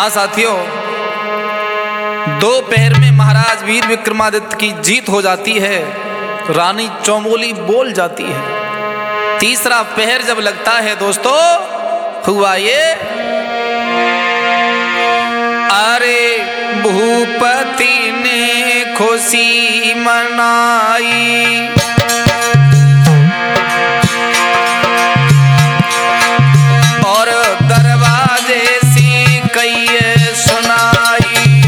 साथियों, दोपहर में महाराज वीर विक्रमादित्य की जीत हो जाती है, रानी चौमोली बोल जाती है। तीसरा पहर जब लगता है दोस्तों, हुआ ये, अरे भूपति ने खुशी मनाई, और दरवाजे सी कई सुनाई।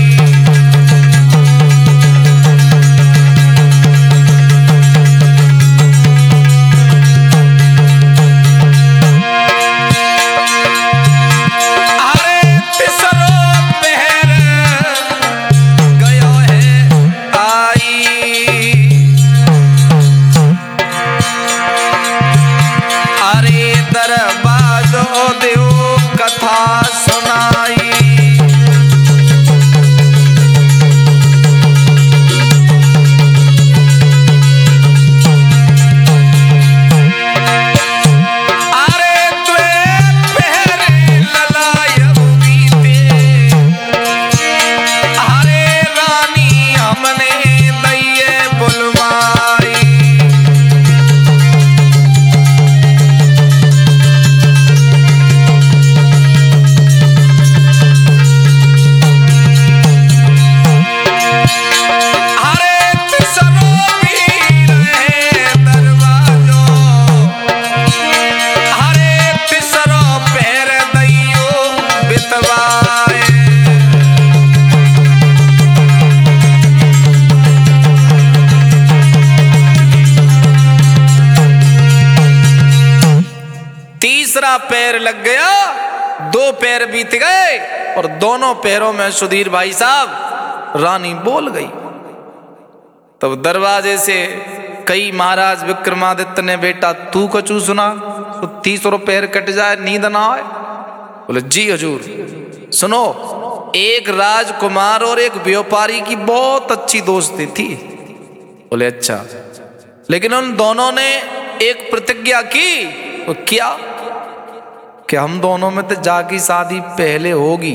तीसरा पैर लग गया, दो पैर बीत गए, और दोनों पैरों में सुधीर भाई साहब रानी बोल गई। तब दरवाजे से कई महाराज विक्रमादित्य ने, बेटा तू कचू सुना, तो 30 पैर कट जाए नींद ना आए। बोले जी हजूर। सुनो, एक राजकुमार और एक व्यापारी की बहुत अच्छी दोस्ती थी। बोले अच्छा, लेकिन उन दोनों ने एक प्रतिज्ञा की। तो क्या कि हम दोनों में तो जाकी शादी पहले होगी।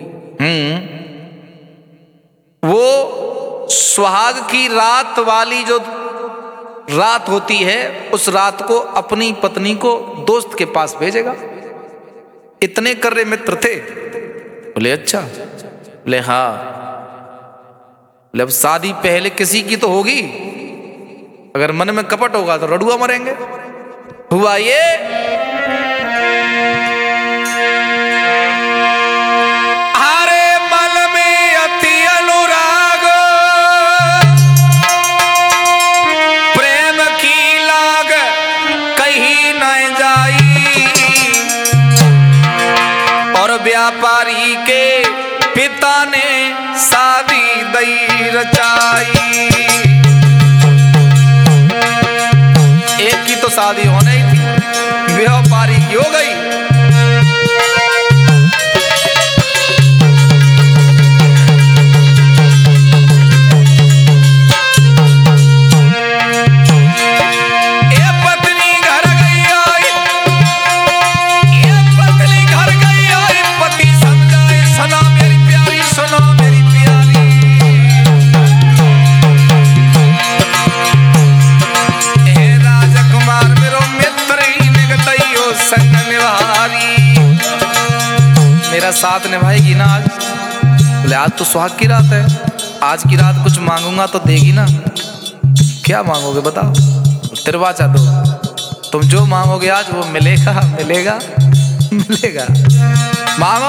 वो सुहाग की रात वाली जो रात होती है, उस रात को अपनी पत्नी को दोस्त के पास भेजेगा। इतने कर्रे मित्र थे। बोले अच्छा। बोले हाँ। बोले अब शादी पहले किसी की तो होगी, अगर मन में कपट होगा तो रड़ुआ मरेंगे। हुआ ये, व्यापारी के पिता ने शादी दई रचाई। एक की तो शादी होने ही थी, व्यापारी की हो गई। मेरा साथ निभाएगी ना आज? बोले आज तो सुहाग की रात है, आज की रात कुछ मांगूंगा तो देगी ना? क्या मांगोगे बताओ? तिरवाचा दो, तुम जो मांगोगे आज वो मिलेगा मिलेगा मिलेगा। मांगो।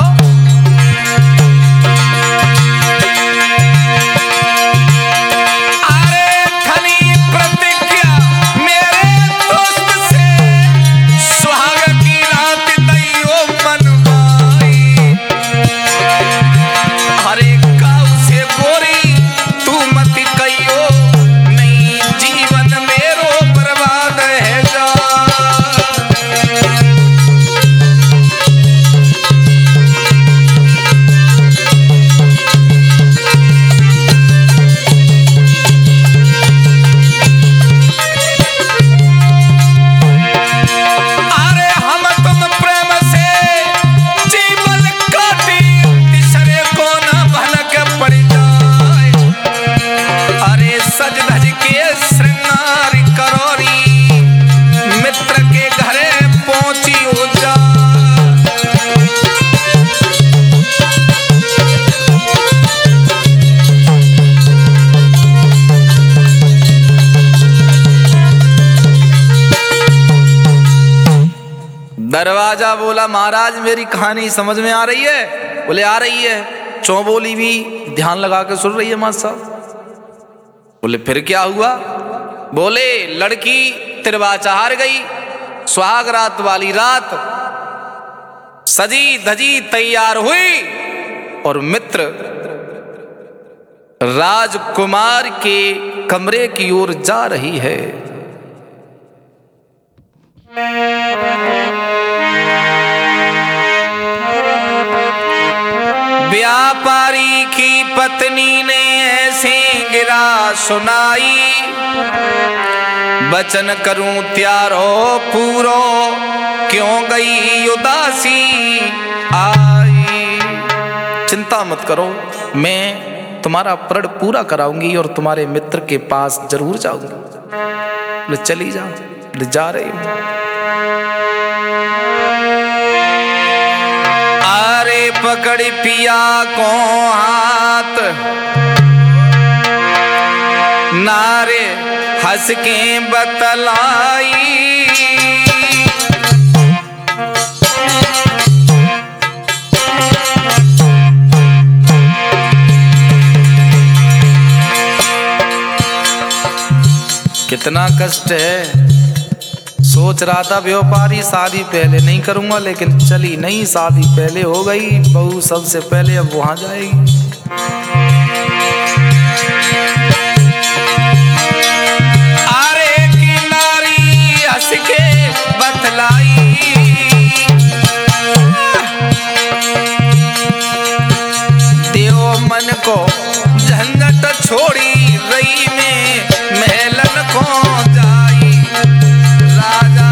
दरवाजा बोला महाराज मेरी कहानी समझ में आ रही है? बोले आ रही है। चौबोली भी ध्यान लगा के सुन रही है मां साहब। बोले फिर क्या हुआ? बोले लड़की तिरवाचा हार गई, सुहाग रात वाली रात सजी धजी तैयार हुई और मित्र राजकुमार के कमरे की ओर जा रही है। व्यापारी की पत्नी ने ऐसे गिरा सुनाई, वचन करूं त्यारो पूरो क्यों गई उदासी आई। चिंता मत करो, मैं तुम्हारा प्रण पूरा कराऊंगी और तुम्हारे मित्र के पास जरूर जाऊंगी। बोले चली जाओ। बोले जा रही हूं। अरे पकड़ पिया को हाथ नारे हंस के बतलाई, कितना कष्ट है। सोच रहा था व्यापारी शादी पहले नहीं करूंगा, लेकिन चली नहीं, शादी पहले हो गई। बहू सबसे पहले अब वहां जाएगी। अरे किनारी हंस के बतलाई, देव मन को झंझट छोड़ी रही में महलन को जाई। राजा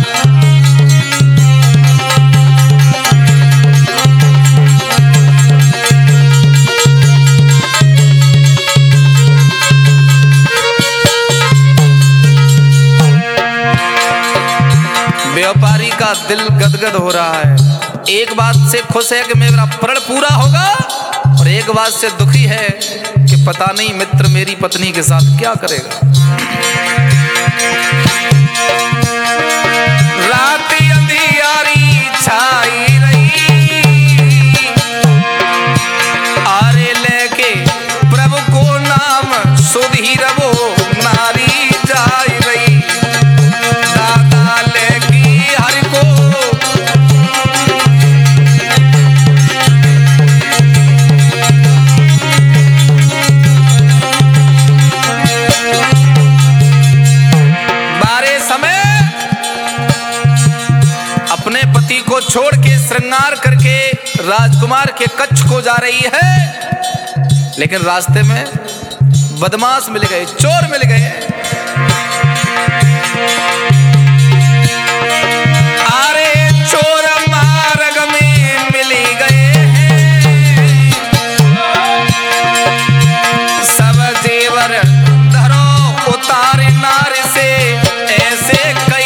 व्यापारी का दिल गदगद हो रहा है। एक बात से खुश है कि मेरा प्रण पूरा होगा, और एक बात से दुखी है कि पता नहीं मित्र मेरी पत्नी के साथ क्या करेगा। रात अंधियारी छाई रही, आरे लेके प्रभु को नाम सुधीर वो नारी जाई रही। दादा लेके हरि को को छोड़ के श्रृंगार करके राजकुमार के कच्छ को जा रही है, लेकिन रास्ते में बदमाश मिल गए, चोर मिल गए। अरे चोर मार्ग में मिल गए हैं, सब जेवर धरो उतारे नार से ऐसे कई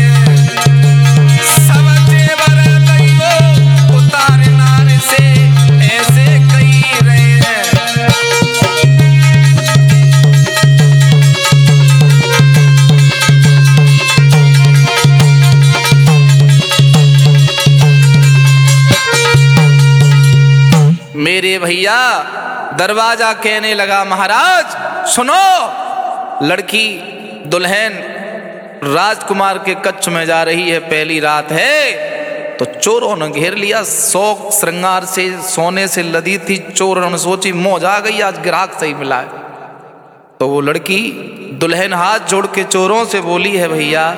मेरे भैया। दरवाजा कहने लगा महाराज सुनो, लड़की दुल्हन राजकुमार के कच्छ में जा रही है, पहली रात है। तो चोरों ने घेर लिया, शौक श्रृंगार से सोने से लदी थी। चोरों ने सोची मौज आ गई, आज ग्राहक सही मिला है। तो वो लड़की दुल्हन हाथ जोड़ के चोरों से बोली है भैया,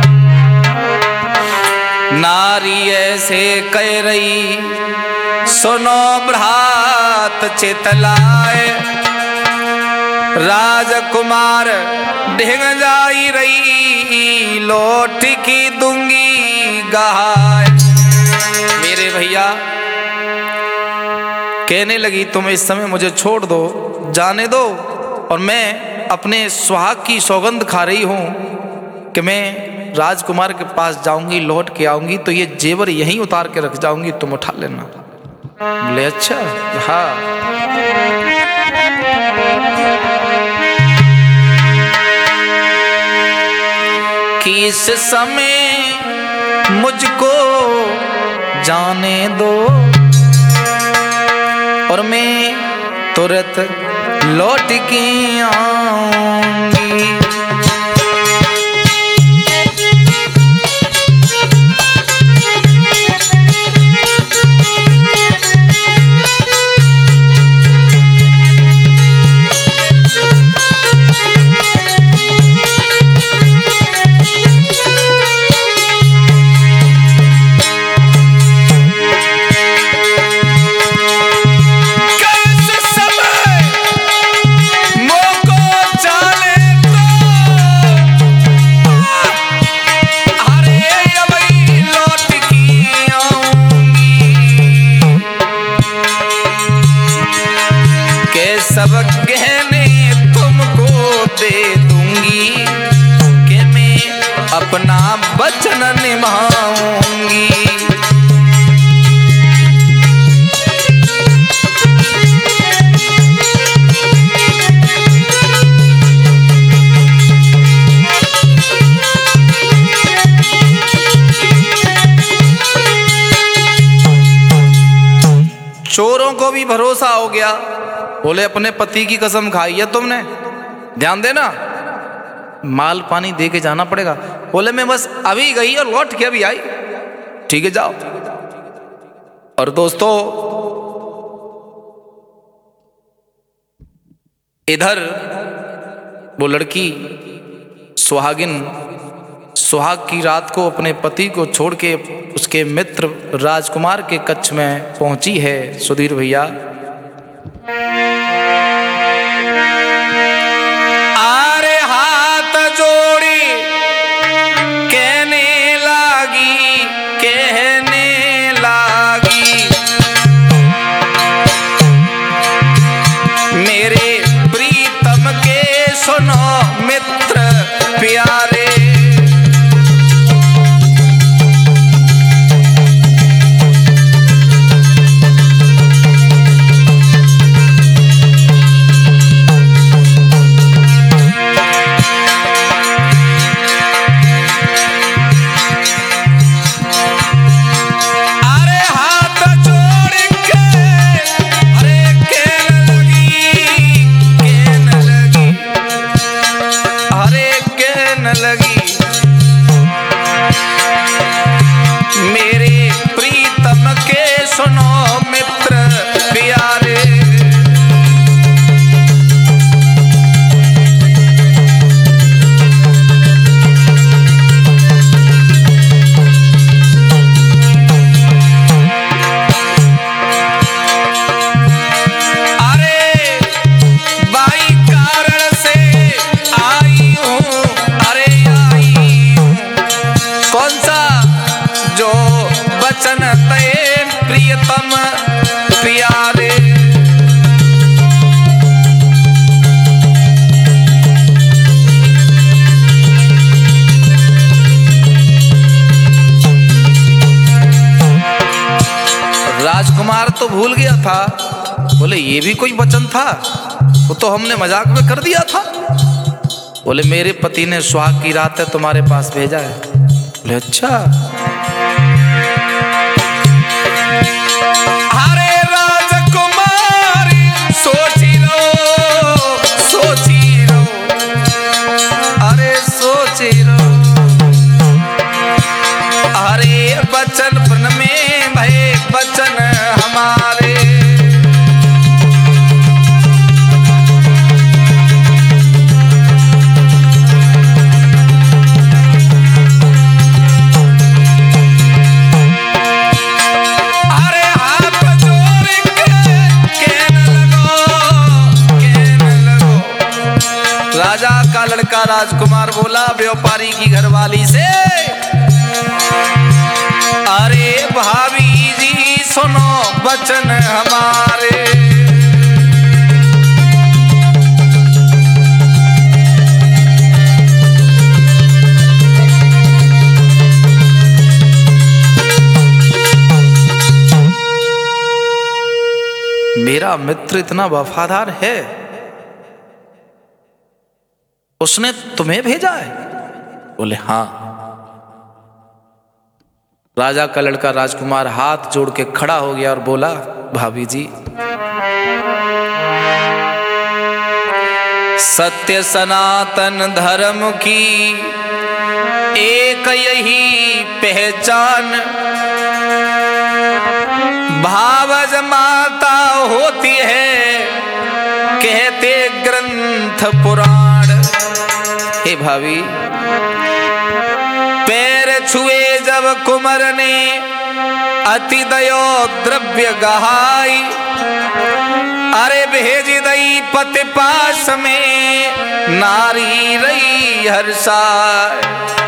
नारी ऐसे कह रही सुनो भ्रात चितलाए, राजकुमार ढिंग जाई रही लौट की दूंगी गहाय। मेरे भैया कहने लगी तुम इस समय मुझे छोड़ दो, जाने दो, और मैं अपने सुहाग की सौगंध खा रही हूं कि मैं राजकुमार के पास जाऊंगी, लौट के आऊंगी तो ये जेवर यहीं उतार के रख जाऊंगी, तुम उठा लेना। बोले अच्छा हाँ। किस समय मुझको जाने दो और मैं तुरंत लौट के आऊंगी। सब गहने तुमको दे दूंगी कि मैं अपना वचन निभाऊंगी। चोरों को भी भरोसा हो गया, बोले अपने पति की कसम खाई है तुमने, ध्यान देना, माल पानी दे के जाना पड़ेगा। बोले मैं बस अभी गई और लौट के अभी आई। ठीक है जाओ। और दोस्तों इधर वो लड़की सुहागिन सुहाग की रात को अपने पति को छोड़ के उसके मित्र राजकुमार के कक्ष में पहुंची है। सुधीर भैया आरे हाथ जोड़ी कहने लागी मेरे प्रीतम के सुनो मित्र प्यारे। राजकुमार तो भूल गया था, बोले ये भी कोई वचन था, वो तो हमने मजाक में कर दिया था। बोले मेरे पति ने सुहाग की रात है तुम्हारे पास भेजा है। बोले अच्छा। अरे राजकुमारी सोची लो, अरे सोची लो, अरे वचन बन में भय वचन हमारे। अरे हाथ जोड़ के कहने लगो। राजा का लड़का राजकुमार बोला व्यापारी की घरवाली से, अरे भाभी जी सुनो वचन हमारे। मेरा मित्र इतना वफादार है, उसने तुम्हें भेजा है? बोले हाँ। राजा का लड़का राजकुमार हाथ जोड़ के खड़ा हो गया और बोला, भाभी जी, सत्य सनातन धर्म की एक यही पहचान, भावज माता होती है कहते ग्रंथ पुराण। हे भाभी, पैर छुए जब कुंवर ने अति दयो द्रव्य गहाई, अरे भेज दई पति पास में नारी रही हर्षाय।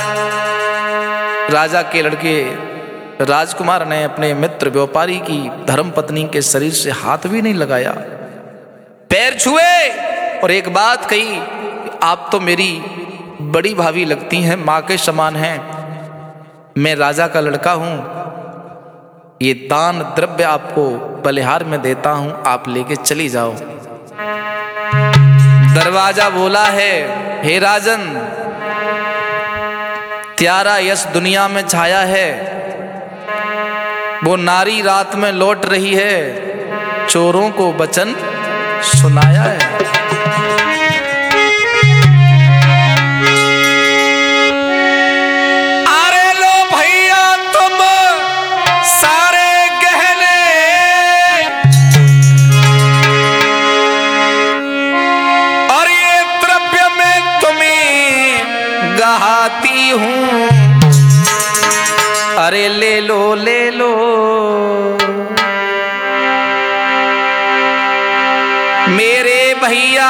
राजा के लड़के राजकुमार ने अपने मित्र व्यापारी की धर्म पत्नी के शरीर से हाथ भी नहीं लगाया, पैर छुए और एक बात कही, आप तो मेरी बड़ी भाभी लगती हैं, माँ के समान हैं, मैं राजा का लड़का हूं, ये दान द्रव्य आपको बलिहार में देता हूं, आप लेके चली जाओ। दरवाजा बोला है, हे राजन, त्यारा यश दुनिया में छाया है, वो नारी रात में लौट रही है, चोरों को वचन सुनाया है। अरे लो भैया तुम सारे गहने, और ये द्रव्य में तुम्हें गहाती हूं, अरे ले लो ले लो। मेरे भैया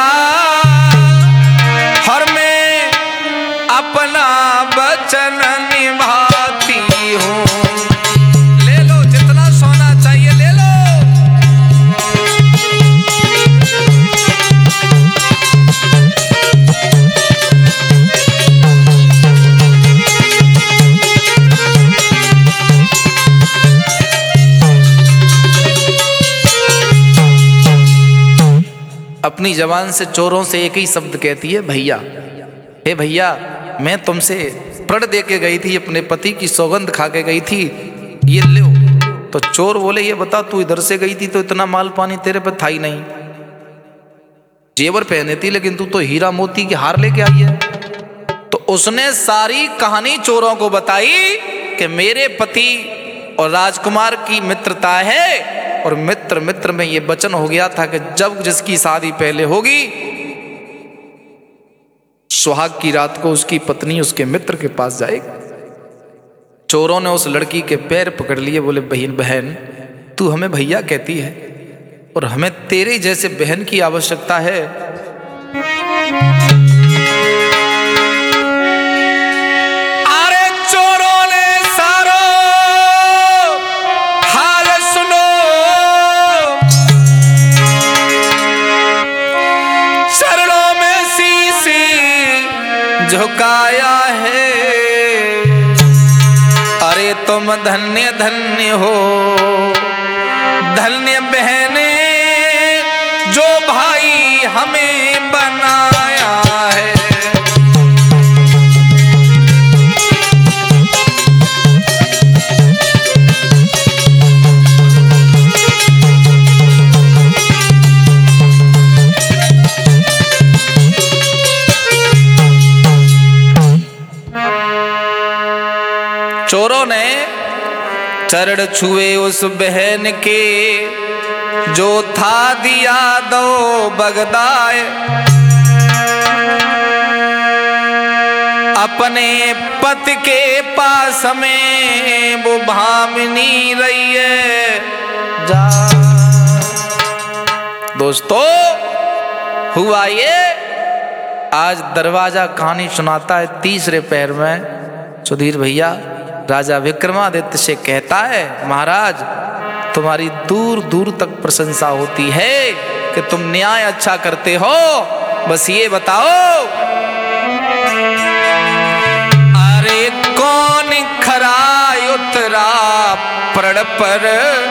हर मैं अपना वचन निभाती हूँ, ले लो जितना सोना चाहिए ले लो। अपनी जबान से चोरों से एक ही शब्द कहती है, भैया। हे भैया, मैं तुमसे प्रण दे के गई थी, अपने पति की सौगंध खा के गई थी, ये लो। तो चोर बोले, ये बता तू इधर से गई थी तो इतना माल पानी तेरे पे था ही नहीं, जेवर पहने थी, लेकिन तू तो हीरा मोती की हार लेके आई है। तो उसने सारी कहानी चोरों को बताई कि मेरे पति और राजकुमार की मित्रता है, और मित्र मित्र में ये वचन हो गया था कि जब जिसकी शादी पहले होगी, सुहाग की रात को उसकी पत्नी उसके मित्र के पास जाएगी। चोरों ने उस लड़की के पैर पकड़ लिए, बोले, बहन तू हमें भैया कहती है और हमें तेरे जैसे बहन की आवश्यकता है। अरे चोरों ने सारो हाल सुनो, चरणों में शीश झुकाया है, अरे तुम धन्य धन्य हो, धन्य बहने जो भाई हमें बनाया है। चोरों ने चरण छुए उस बहन के, जो था दिया दो बगदाए, अपने पति के पास में वो भामिनी रही है। जा दोस्तों, हुआ ये, आज दरवाजा कहानी सुनाता है तीसरे पैर में। सुधीर भैया राजा विक्रमादित्य से कहता है, महाराज तुम्हारी दूर दूर तक प्रशंसा होती है कि तुम न्याय अच्छा करते हो, बस ये बताओ, अरे कौन खरा उतरा प्रण पर,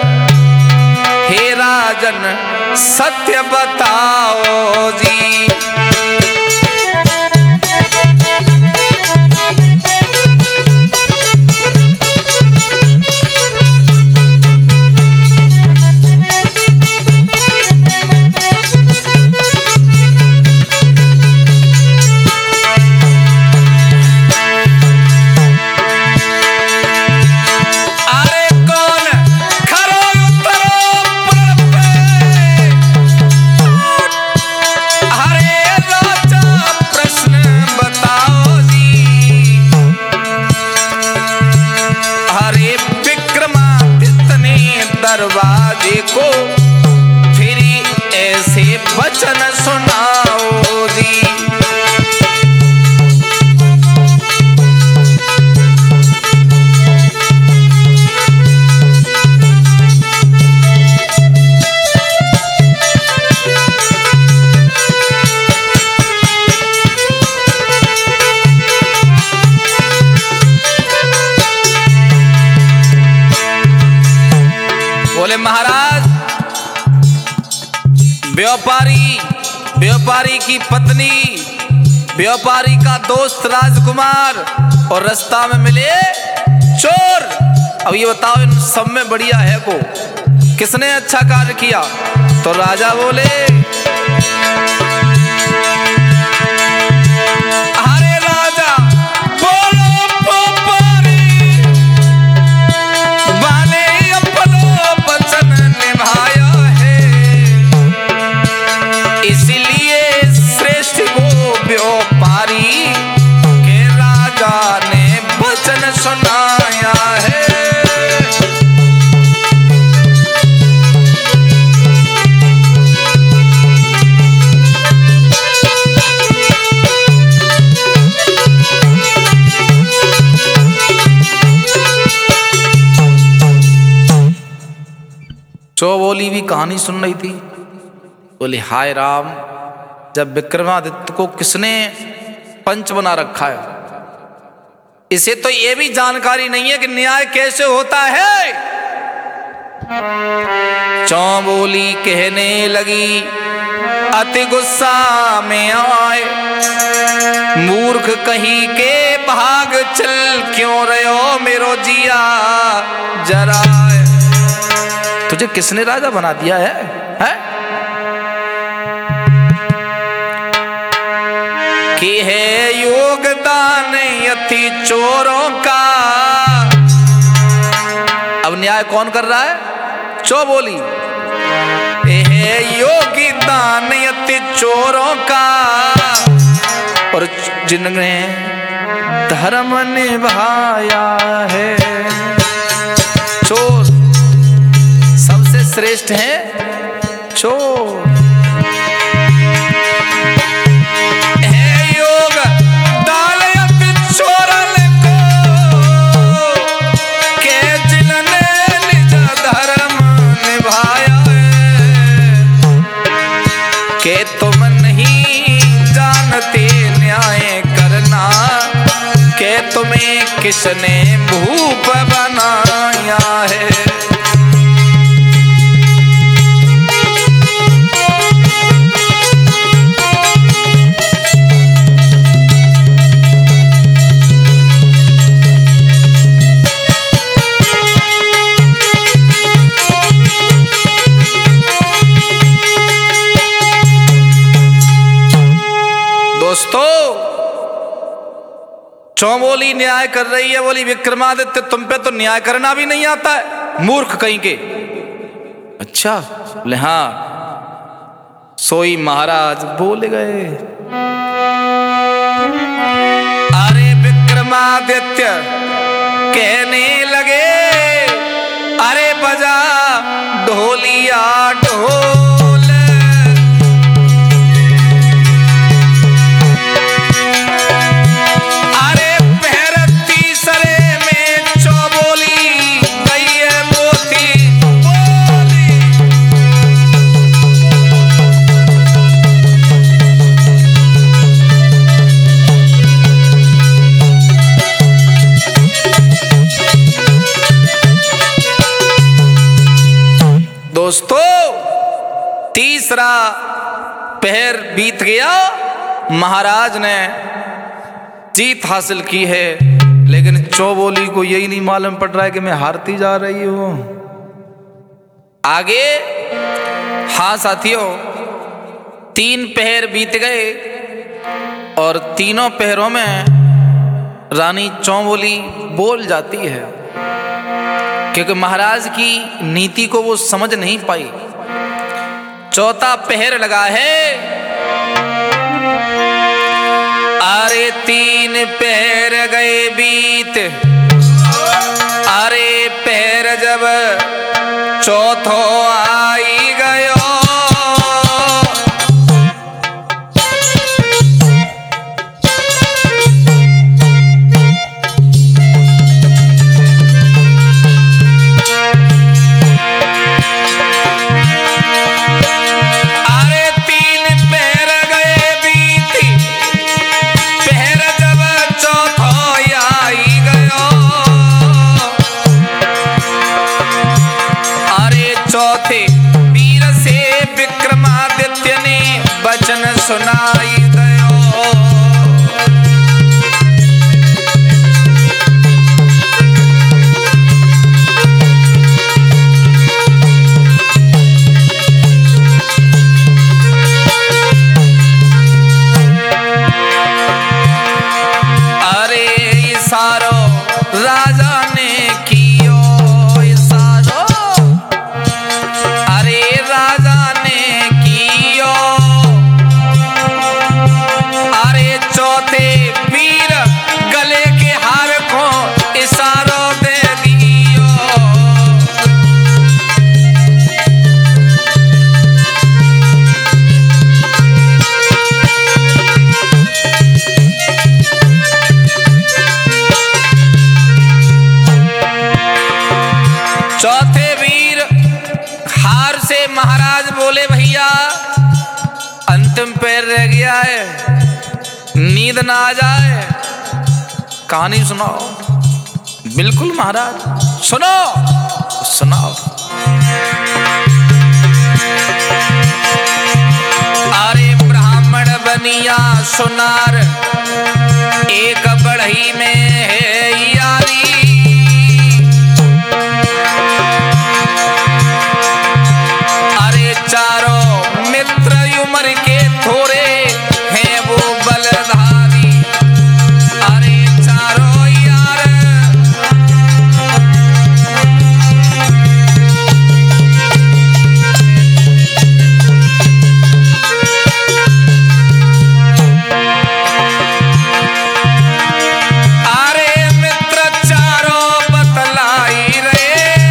हे राजन सत्य बताओ जी। दरवाजे को फिर ऐसे वचन सुनाओ जी। बोले महाराज, व्यापारी की पत्नी, व्यापारी का दोस्त राजकुमार और रास्ता में मिले चोर। अब ये बताओ इन सब में बढ़िया है को किसने अच्छा कार्य किया? तो राजा बोले, अरे राजा बोलो सुनाया है। चौबोली भी कहानी सुन रही थी। बोले हाय राम, जब विक्रमादित्य को किसने पंच बना रखा है, इसे तो ये भी जानकारी नहीं है कि न्याय कैसे होता है। चौबोली कहने लगी अति गुस्सा में आए, मूर्ख कहीं के भाग चल क्यों रहो मेरो जिया जरा। तुझे किसने राजा बना दिया है? कि है योगदान यति चोरों का। अब न्याय कौन कर रहा है? चौबोली। है योगदान यति चोरों का और जिन्होंने धर्म निभाया है। चोर सबसे श्रेष्ठ है चोर। के तुम नहीं जानते न्याय करना, के तुम्हें किसने भूप बनाया है। दोस्तों, चौबोली न्याय कर रही है। बोली विक्रमादित्य तुम पे तो न्याय करना भी नहीं आता है, मूर्ख कहीं के। अच्छा, बोले हाँ। सोई महाराज बोल गए, अरे विक्रमादित्य कहने लगे, अरे बजा ढोलिया ढोल। दोस्तों, तीसरा पहर बीत गया, महाराज ने जीत हासिल की है, लेकिन चौबोली को यही नहीं मालूम पड़ रहा है कि मैं हारती जा रही हूं। आगे हाँ साथियों, 3 पहर बीत गए और तीनों पहरों में रानी चौबोली बोल जाती है, क्योंकि महाराज की नीति को वो समझ नहीं पाई। चौथा पहर लगा है, अरे 3 पहर गए बीत, अरे पहर जब चौथो आई गयो। चौथे वीर से विक्रमादित्य ने वचन सुनाई दयो। अरे इशारो राजा ने कियो, इशारो राजा ने कियो। अरे चौथे वीर गले के हार को इशारो दे दियो। चौथे वीर हार से महाराज बोले, भैया अंतिम पैर रह गया है, नींद ना आ जाए, कहानी सुनाओ। बिल्कुल महाराज, सुनो सुनाओ। अरे ब्राह्मण बनिया सुनार एक बढ़ई में है यारी। चारों मित्र उम्र के थोड़े हैं वो बलधारी। अरे चारों यार अरे मित्र चारों बतलाई रे।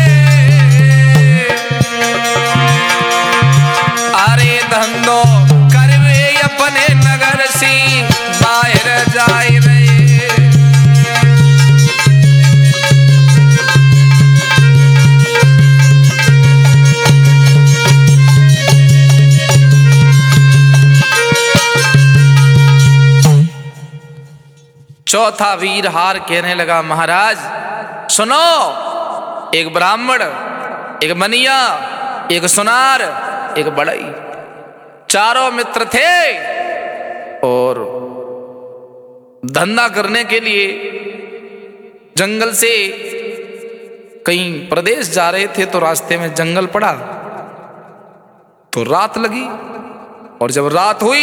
अरे धंधो करवे अपने नगर से बाहर जाए रे। चौथा वीर हार कहने लगा, महाराज सुनो, एक ब्राह्मण, एक बनिया, एक सुनार, एक बढ़ई, चारों मित्र थे और धंधा करने के लिए जंगल से कहीं प्रदेश जा रहे थे। तो रास्ते में जंगल पड़ा तो रात लगी, और जब रात हुई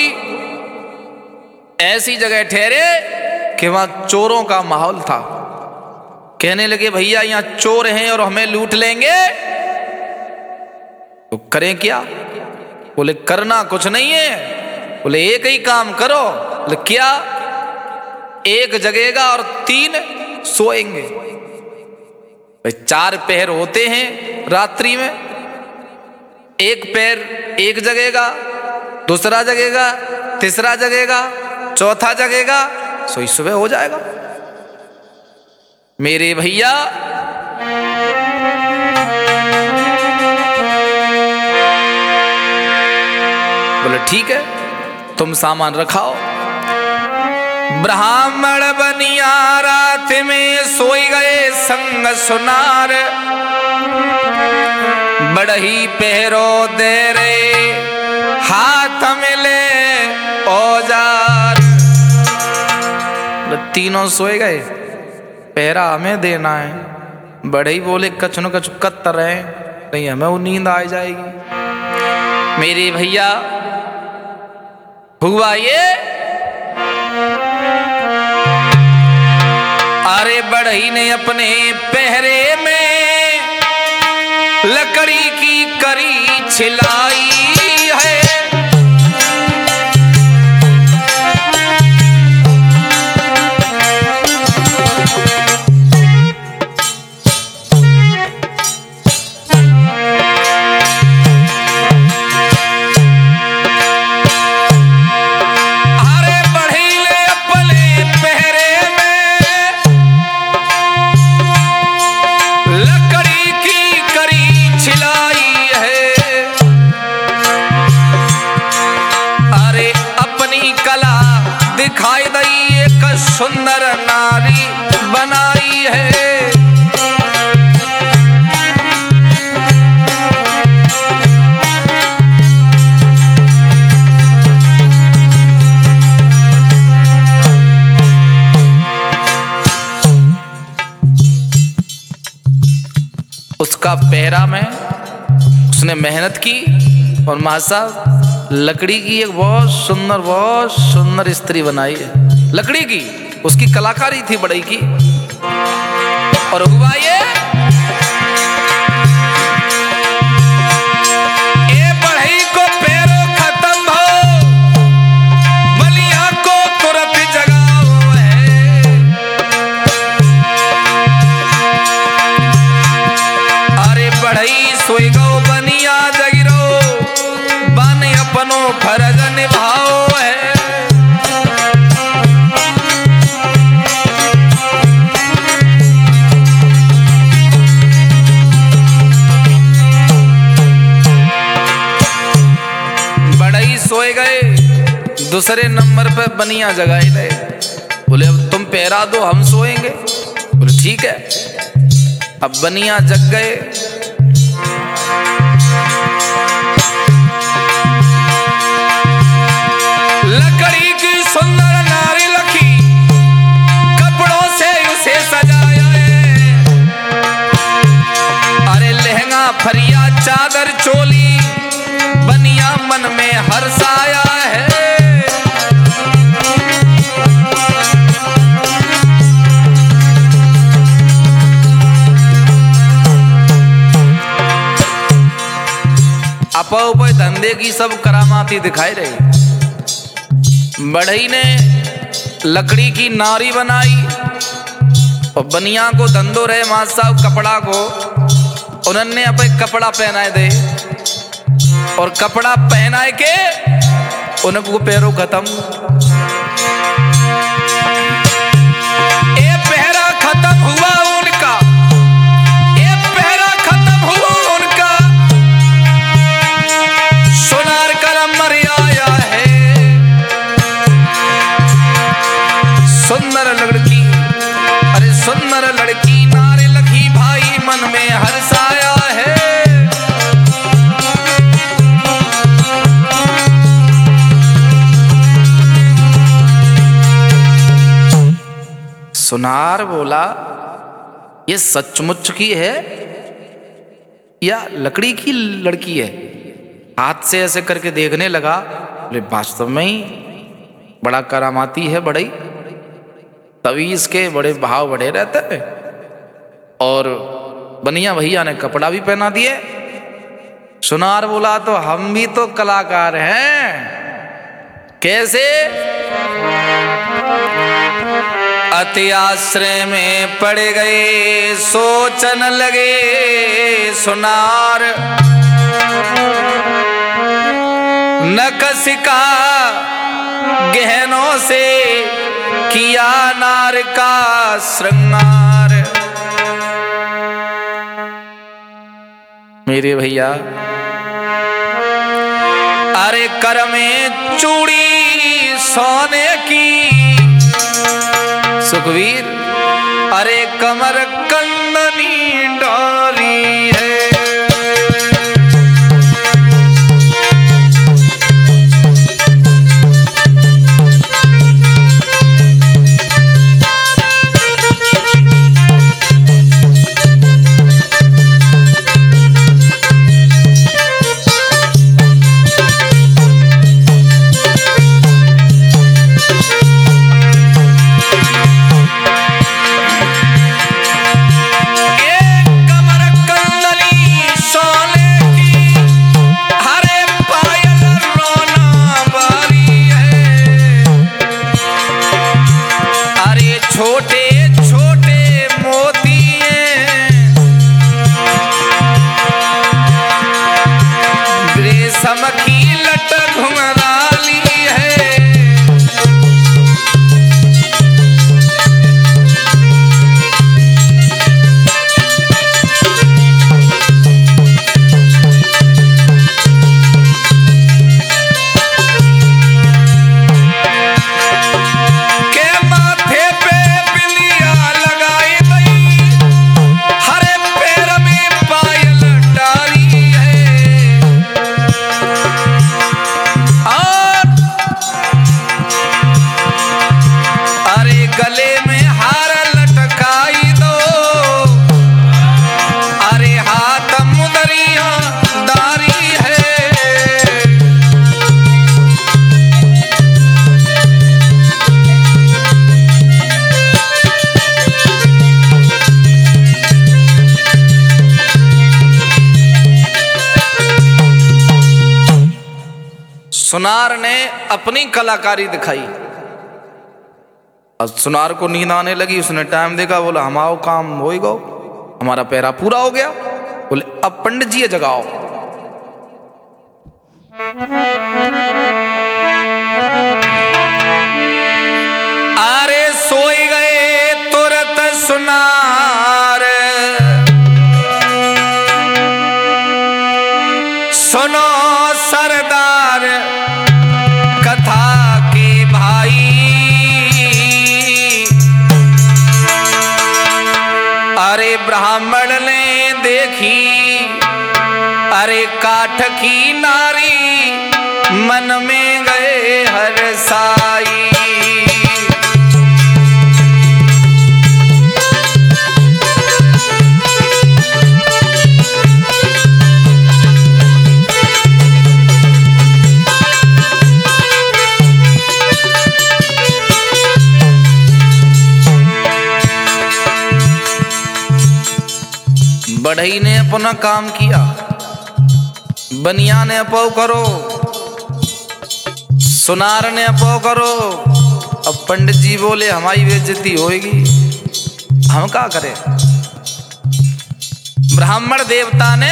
ऐसी जगह ठहरे कि वहां चोरों का माहौल था। कहने लगे, भैया यहां चोर हैं और हमें लूट लेंगे, तो करें क्या? बोले करना कुछ नहीं है। बोले एक ही काम करो। बोले क्या? एक जगेगा और 3 सोएंगे। भाई 4 पहर होते हैं रात्रि में, एक पैर एक जगेगा, दूसरा जगेगा, तीसरा जगेगा, चौथा जगेगा, सोई सुबह हो जाएगा। मेरे भैया बोले ठीक है, तुम सामान रखाओ। ब्राह्मण बनिया रात में सोई गए संग सुनार। बढ़ई पहरो दे रे हाथ मिले औजार। तीनों सोए गए, पहरा हमें देना है। बढ़ई बोले कछु न कछु कत्तर रहे, नहीं हमें वो नींद आ जाएगी। मेरे भैया हुआ ये, अरे बढ़ई ने अपने पहरे में लकड़ी की करी छिलाई है। छिलाई है। अरे अपनी कला दिखाई दई एक सुंदर नारी बनाई है। उसका पहरा में उसने मेहनत की और मां साहब लकड़ी की एक बहुत सुंदर स्त्री बनाई है। लकड़ी की उसकी कलाकारी थी बड़ई की। और हुआ ये बढ़ई को पैरों खत्म हो, बलिया को तुरंत जगाओ है। अरे बढ़ई सोई गो बनिया जगिरो, बन अपनो फर्ज निभाओ है। सोए गए, दूसरे नंबर पे बनिया जगाए गए। बोले अब तुम पहरा दो, हम सोएंगे। बोले ठीक है। अब बनिया जग गए। लकड़ी की सुंदर नारी लखी, कपड़ों से उसे सजाया है। अरे लहंगा फरिया चादर चोली, बनिया मन में हर्षाया है। अपा धंधे की सब करामाती दिखाई रही। बढ़ई ने लकड़ी की नारी बनाई और बनिया को धंधो रहे मां साहब कपड़ा को, उन्होंने अपने कपड़ा पहनाए दे और कपड़ा पहनाए के उनको पैरों खत्म। ये पहरा खत्म हुआ उनका, ये पहरा खत्म हुआ उनका। सोनार का नंबर आया है। सुंदर लड़की, अरे सुंदर लड़की नारे लखी भाई मन में हर्षाया है। सुनार बोला ये सचमुच की है या लकड़ी की लड़की है? हाथ से ऐसे करके देखने लगा। बोले वास्तव में ही बड़ा करामाती है बड़ई, तभी इसके बड़े भाव बढ़े रहते हैं। और बनिया भैया ने कपड़ा भी पहना दिए। सुनार बोला तो हम भी तो कलाकार हैं। कैसे? अति आश्रय में पड़ गए, सोचन लगे सुनार। नकसिका गहनों से किया नार का श्रृंगार। मेरे भैया अरे कर में चूड़ी सोने की, सुखवीर अरे कमर कंदनी डाली है। सुनार ने अपनी कलाकारी दिखाई। अब सुनार को नींद आने लगी, उसने टाइम देखा, बोला हमारा काम हो ही गो, हमारा पहरा पूरा हो गया। बोले अब पंडित जी जगाओ। अरे सोई गए तुरंत सुनार, सुनो सरदार कथा के भाई। अरे ब्राह्मण ने देखी अरे काठ की नारी, मन में गए हर साई। बढ़ई ने अपना काम किया, बनिया ने अपो करो, सुनार ने अपो करो। अब पंडित जी बोले हमारी बेइज्जती होगी, हम क्या करें। ब्राह्मण देवता ने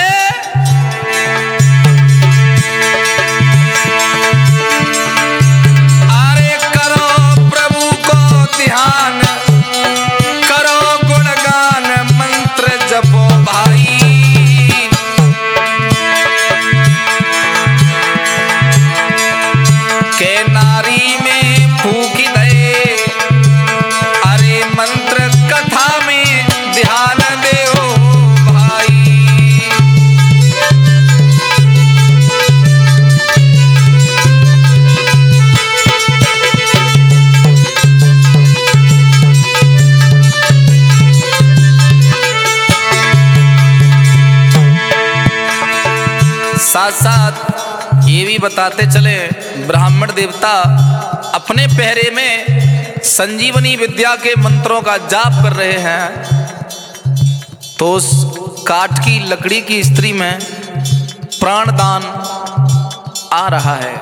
अरे करो प्रभु को ध्यान, करो गुणगान, मंत्र जपो भाई। के नारी में फूक दे, अरे मंत्र कथा में ध्यान देओ भाई। साथ साथ ये भी बताते चले, ब्राह्मण देवता अपने पहरे में संजीवनी विद्या के मंत्रों का जाप कर रहे हैं, तो उस काठ की लकड़ी की स्त्री में प्राणदान आ रहा है।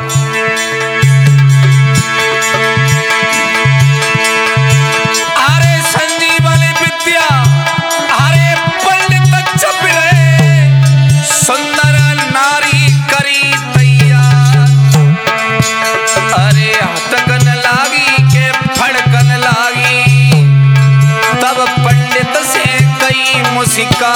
अरे संजीवनी विद्या, अरे पंडित जप रहे, सुंदर नारी करी तैयार। अरे हटकन लागी के फड़कन लागी, तब पंडित से कई मुस्कान।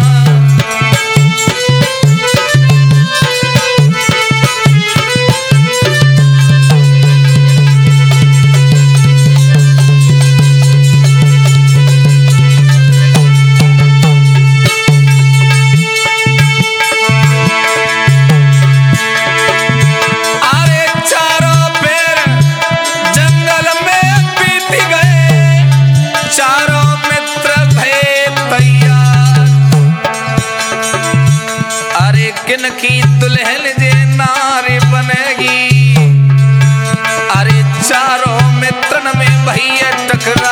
की दुल्हन जे नारी बनेगी, अरे चारों मित्रन में भैया टकरा।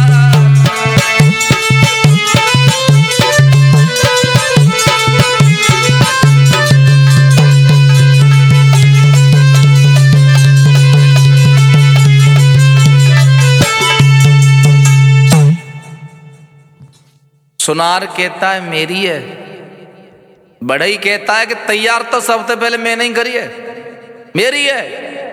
सुनार कहता है मेरी है, बढ़ई कहता है कि तैयार तो सबसे पहले मैंने ही करी है, मेरी है।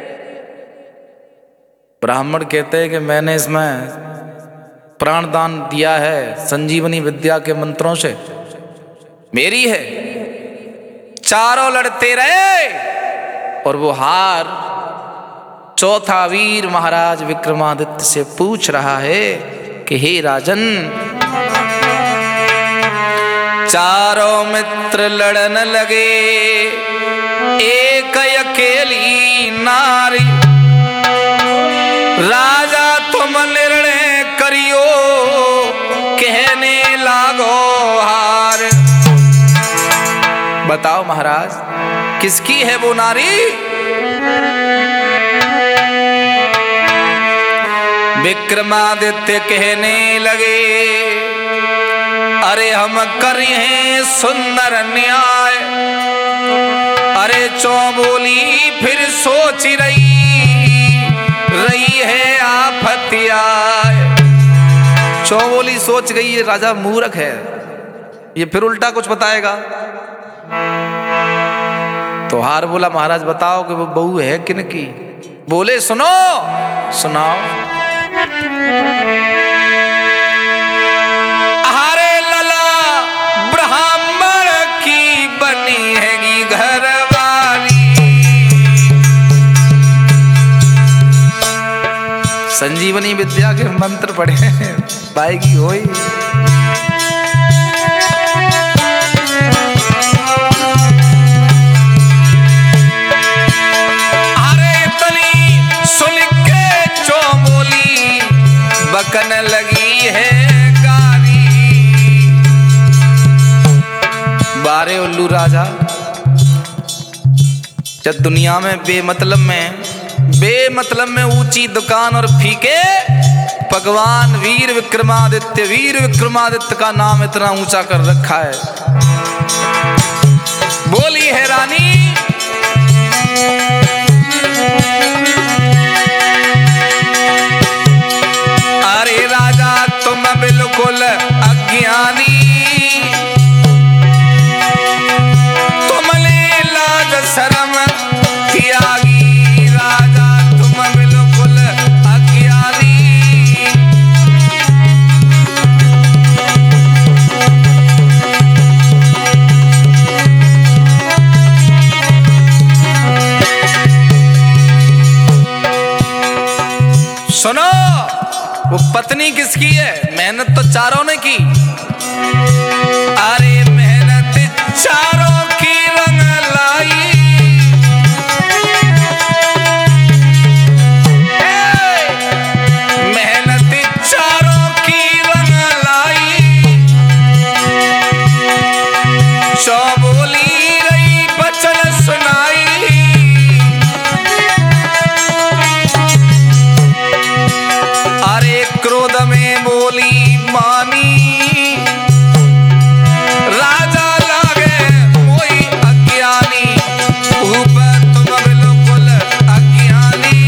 ब्राह्मण कहते हैं कि मैंने इसमें प्राणदान दिया है संजीवनी विद्या के मंत्रों से, मेरी है। चारों लड़ते रहे और वो हार चौथा वीर महाराज विक्रमादित्य से पूछ रहा है कि हे राजन, चारों मित्र लड़न लगे, एक अकेली नारी, राजा तुम निर्णय करियो, कहने लागो हार। बताओ महाराज किसकी है वो नारी? विक्रमादित्य कहने लगे, अरे हम करे हैं सुंदर न्याय, अरे चौबोली फिर सोच रही है आफत आए। चौबोली सोच गई ये राजा मूर्ख है, ये फिर उल्टा कुछ बताएगा। तो हार बोला महाराज बताओ कि वो बहू है किनकी। बोले सुनो सुनाओ। हरे लला ब्राह्मण की बनी हैगी घरवाली। संजीवनी विद्या के मंत्र पढ़े पाएगी होई। बकन लगी है गाली। बारे उल्लू राजा, जब दुनिया में बेमतलब में ऊंची दुकान और फीके भगवान वीर विक्रमादित्य का नाम इतना ऊंचा कर रखा है। बोली है रानी तुम बिल्कुल अज्ञानी, तुमने लाज शर्म त्यागी। राजा तुम बिल्कुल अज्ञानी। सुनो वो पत्नी किसकी है? मेहनत तो चारों ने की। अरे मेहनत चारों की रंग लाई। मेहनत चारों की रंग लाई। चौबोली रही बचन सुनाई। क्रोध में बोली मानी। राजा लागे मोई अज्ञानी। ऊपर तुम बिल्कुल अज्ञानी।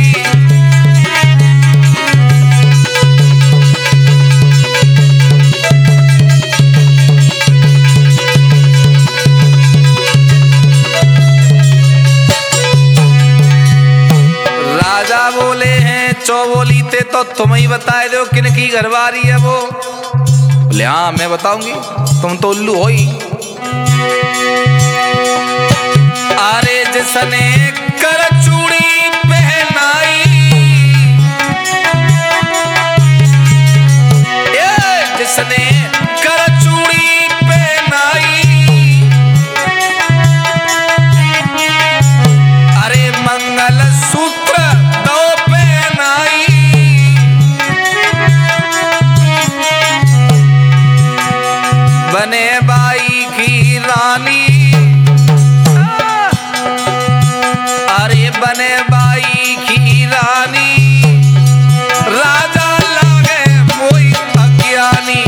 राजा बोले हैं चौबोली ते तो तुम ही बताए दो किनकी घरवारी है वो। बोले हाँ मैं बताऊंगी, तुम तो उल्लू हो ही। अरे जिसने कर चूड़ी पहनाई। जिसने कर चूड़ी पहनाई। अरे मंगल सूत्र दो पहनाई। बने बाई की रानी। अरे बने बाई की रानी। राजा लागे मोई अज्ञानी।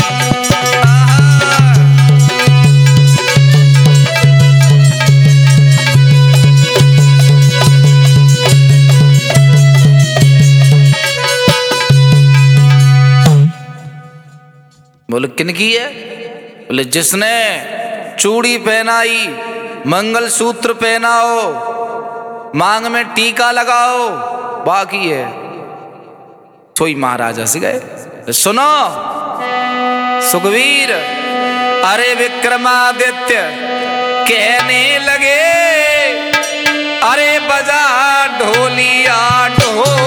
बोले किनकी है? बोले जिसने चूड़ी पहनाई, मंगलसूत्र पहनाओ, मांग में टीका लगाओ, बाकी है। सोई महाराजा से गए। सुनो सुखवीर। अरे विक्रमादित्य कहने लगे। अरे बजा ढोलिया ढोल।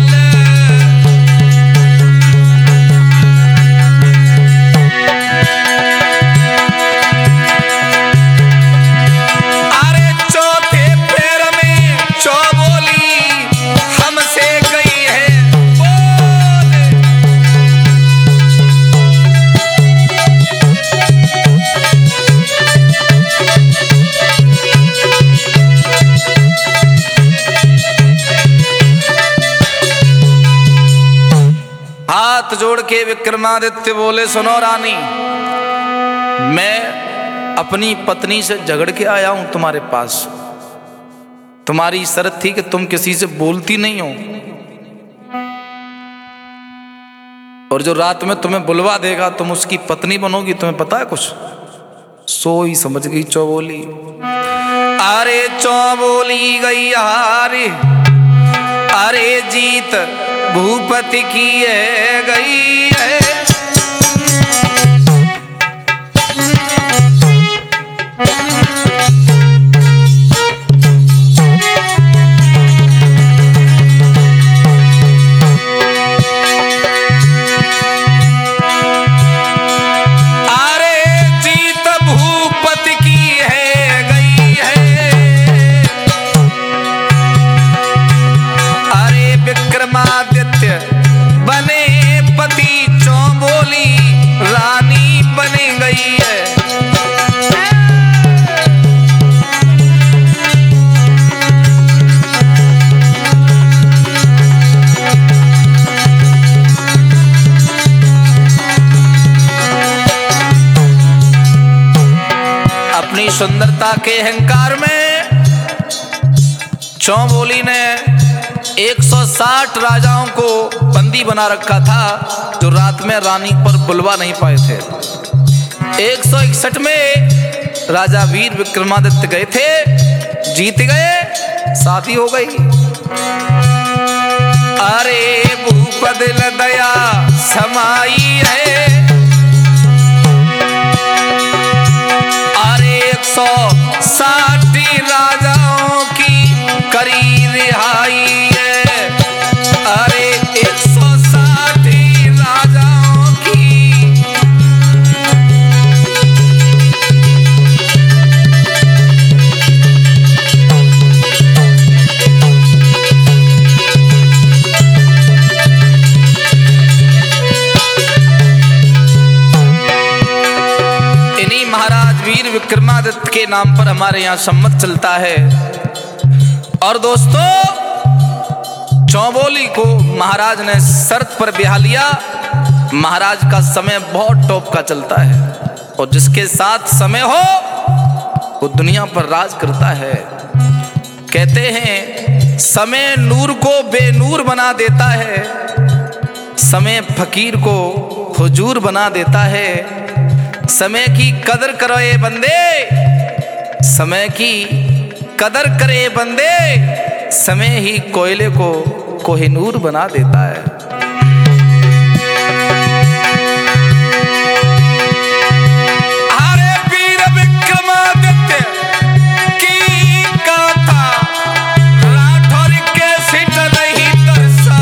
हाथ जोड़ के विक्रमादित्य बोले सुनो रानी, मैं अपनी पत्नी से झगड़ के आया हूं तुम्हारे पास। तुम्हारी शर्त थी कि तुम किसी से बोलती नहीं हो, और जो रात में तुम्हें बुलवा देगा तुम उसकी पत्नी बनोगी। तुम्हें पता है कुछ? सोई समझ गई चौबोली। अरे चौबोली गई हारे, अरे जीत भूपति की है गई है। विक्रमादित्य बने पति, चौबोली रानी बनी गई है। अपनी सुंदरता के अहंकार में चौबोली ने 160 राजाओं को बंदी बना रखा था, जो रात में रानी पर बुलवा नहीं पाए थे। 161 में राजा वीर विक्रमादित्य गए थे, जीत गए, शादी हो गई। अरे भूपद दया समाई है, अरे 160 राजाओं की करी रिहाई है। अरे 160 राजाओं की। इन्हीं महाराज वीर विक्रमादित्य के नाम पर हमारे यहाँ सम्मत चलता है। और दोस्तों, चौबोली को महाराज ने शर्त पर ब्याह लिया। महाराज का समय बहुत टॉप का चलता है, और जिसके साथ समय हो वो दुनिया पर राज करता है। कहते हैं समय नूर को बेनूर बना देता है, समय फकीर को हुजूर बना देता है। समय की कदर करो ए बंदे, समय की कदर करे बंदे, समय ही कोयले को कोहिनूर बना देता है। अरे वीर विक्रमादित्य की गाथा राठौर के सिट नहीं तरसा।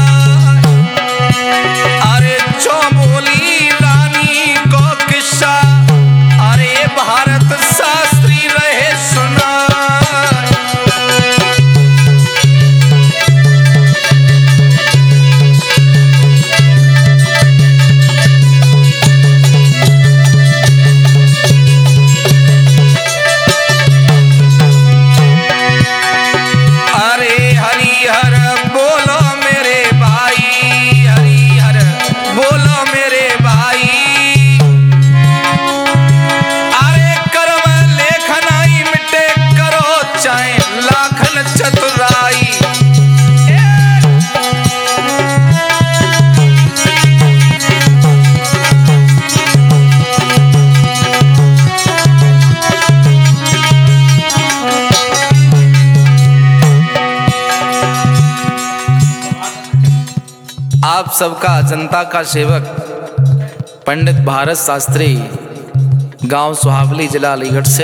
अरे चौबोली रानी को किस्सा, अरे भारत शास्त्री रहे सुना। आप सबका जनता का सेवक पंडित भारत शास्त्री, गांव सुहावली, जिला अलीगढ़ से।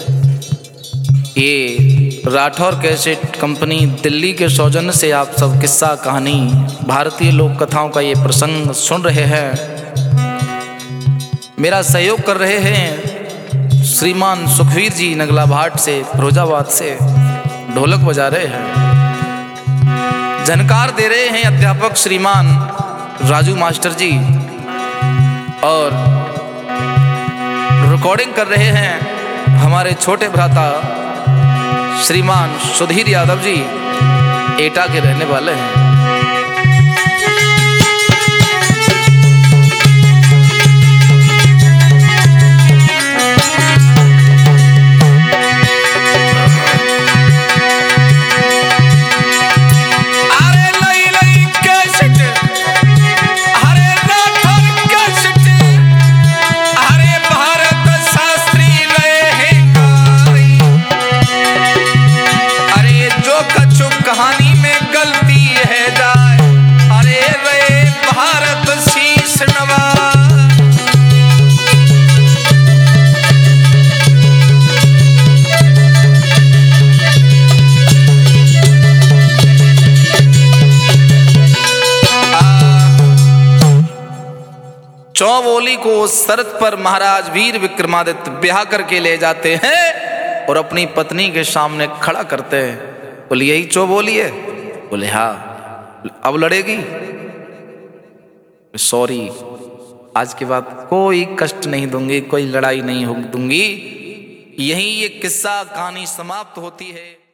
ये राठौर कैसेट कंपनी दिल्ली के सौजन्य से आप सब किस्सा कहानी भारतीय लोक कथाओं का ये प्रसंग सुन रहे हैं। मेरा सहयोग कर रहे हैं श्रीमान सुखवीर जी नगला भाट से, फिरोजाबाद से ढोलक बजा रहे हैं। झनकार दे रहे हैं अध्यापक श्रीमान राजू मास्टर जी, और रिकॉर्डिंग कर रहे हैं हमारे छोटे भ्राता श्रीमान सुधीर यादव जी, एटा के रहने वाले हैं। चौबोली को उस शर्त पर महाराज वीर विक्रमादित्य ब्याह करके ले जाते हैं और अपनी पत्नी के सामने खड़ा करते हैं। बोले यही चौबोली है? बोले हाँ। अब लड़ेगी? सॉरी, आज के बाद कोई कष्ट नहीं दूंगी, कोई लड़ाई नहीं दूंगी। यही ये किस्सा कहानी समाप्त होती है।